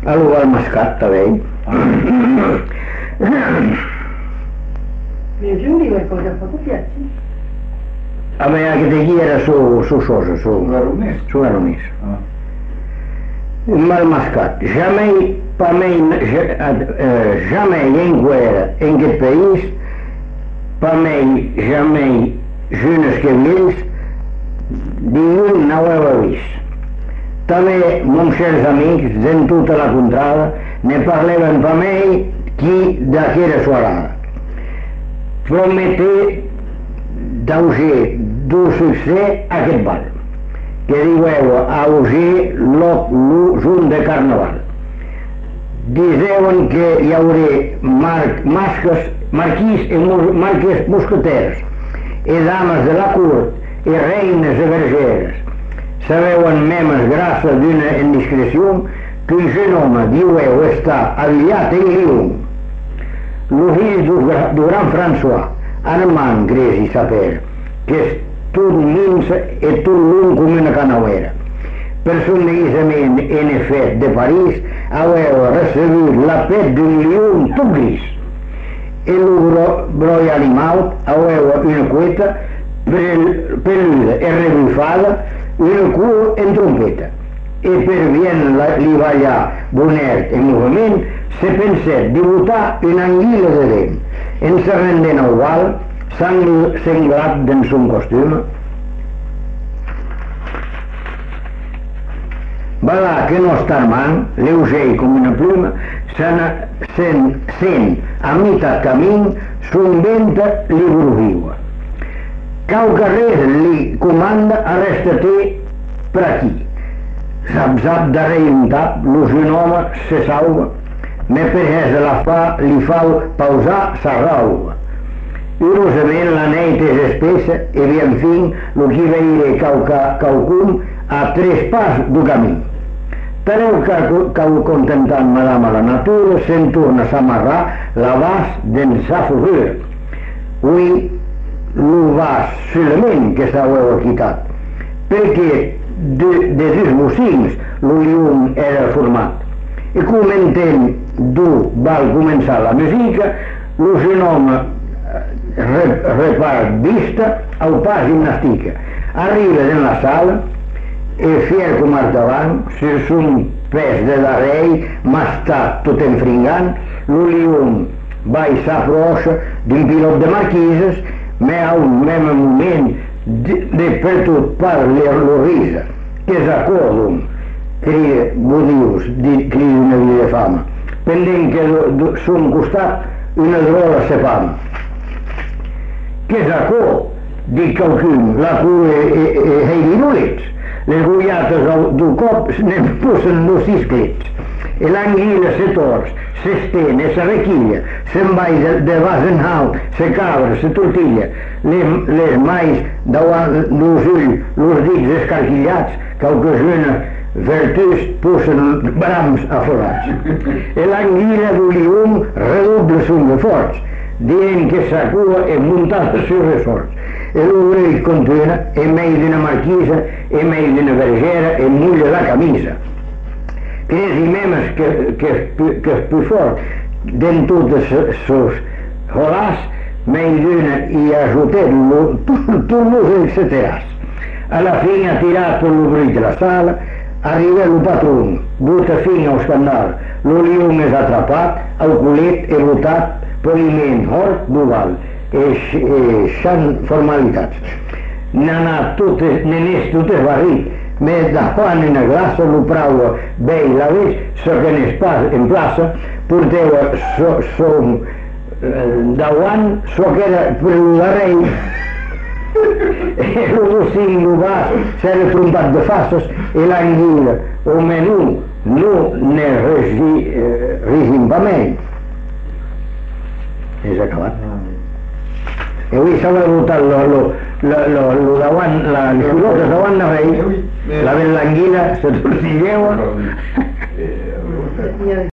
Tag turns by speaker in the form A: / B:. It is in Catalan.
A: Allò al mascat també.
B: Mi giuri è cosa fatto piace?
A: A me anche te chi era su cosa, su aromés. Mal mascat. Jamais, per mi, jamais en guerra en aquest país, per mi, jamais, junes que vells, ningú no ho ha vist. També, meus chers amics, d'en tota la contrada, ne parlaven per mi qui d'aquella soirada. Prometé d'auger du succés aquest ball, que diuen auger l'un de carnaval. Diseuen que hi haurà marquís i marques mosqueters, i dames de la cort, i reines i vergeres. Sabeuen memes gràcies d'una indiscreció que un jeune home diu està aviat en Lyon. Lo fill du gran François, Armand Gres i saper, que és tot mins i tot lung com una canauera. Per son neguissament en efecte de París, aveu recebut la pet d'un lion tot gris. El broi animal aveu una cueta peluda e rebufada, una cua en trompeta. E per bien li ballar bonet en moviment, se penset dibutar una anguila de dent. En se renden al bal, senglat d'en son costum. Balà que no està armant, lleuger com una pluma, sent a mitat camí, son venta li grugiua. Cau carrer li comanda, arresta-te per aquí. Zap darrere un tap, lo jeune home se salva, me per li fa pausar sa rauva. Urosament la neit és espessa e bien fin lo qui veire qualcun a 3 pas du camí. Tareu cau contentant madame la natura, se'n torna a s'amarrar l'abast d'en sa fugura. Ui, lo vas solament que s'haueu quitat, perquè de dos bocins lo llum era format. I comentant du val començar la música, lo jeune home repart vista al pas gimnastica. Arriba en la sala e fier com artavant, sur son pes de darrere, m'està tot enfringant, lo llum va i s'aproxa d'un pilot de marquises, me a un même moment de per tot part lo risa, que és acordum, crida budius, crida una vida de fama, pendent que son costat una droga se fama. Que és acord, dic qualcun, la cura e dinulets, les guiates d'un cop ne posen los isclets, e l'anguila se tors, s'estén e se requilla, se'n va de vas en alt, se cabra, se tortilla, les mais davant los ulls, los dits escarquillats, que ocasiona vertus posen brams aflorats. E l'anguila d'un lium redobla son reforç, dient que sa cua è montata sui resorts. E l'obrell continua, è meglio d'una marchisa, è meglio d'una vergera, e mulla la camisa. Crezi memes que és più fort d'en totes sos holàs, meglio d'una i ajutet tot los etcèteras. A la fin ha tirat per l'obrir de la sala, arriba el patrón, bota fin al scandal, lo lium és atrapat, al culet e botat, poliment, hort, duval, xan formalitats. N'anat totes barrit, me davant en la glassa lo prau vell la vez, so que n'és pas en plaça, porteu som davant, so que era per la rei, e lo bocin lo vas, s'era trompat de faces, e l'anguila, o menú, no ne regim pa menys. És acabat. E avui s'ha votat lo davant, les pilotes davant de rei, la ben l'anguila, se torcilleu.